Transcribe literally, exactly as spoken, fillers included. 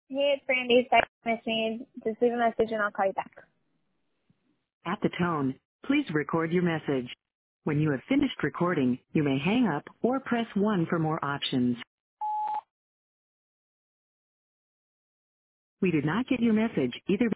Hey, it's Brandy. Sorry I missed me. Just leave a message and I'll call you back. At the tone, please record your message. When you have finished recording, you may hang up or press one for more options. We did not get your message either.